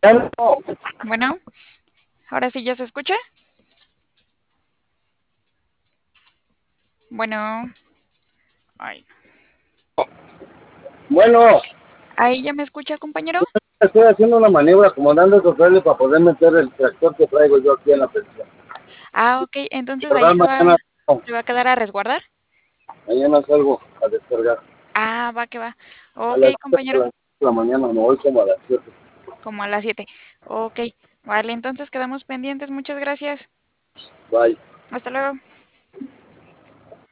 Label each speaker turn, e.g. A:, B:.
A: Bueno, ahora sí ya se escucha. Bueno, ay,
B: Bueno,
A: ahí ya me escucha, compañero.
B: estoy haciendo una maniobra acomodando el trailer para poder meter el tractor que traigo yo aquí en la pensión.
A: Ah, ok, entonces ahí
B: ¿Verdad? Mañana, no,
A: se va a quedar a resguardar.
B: mañana salgo a descargar.
A: Ah, va que va.
B: A
A: Ok,
B: las 7 de
A: compañero,
B: la mañana, me voy como a las 7.
A: como a las 7. Ok, vale, entonces quedamos pendientes. Muchas gracias.
B: Bye.
A: Hasta luego.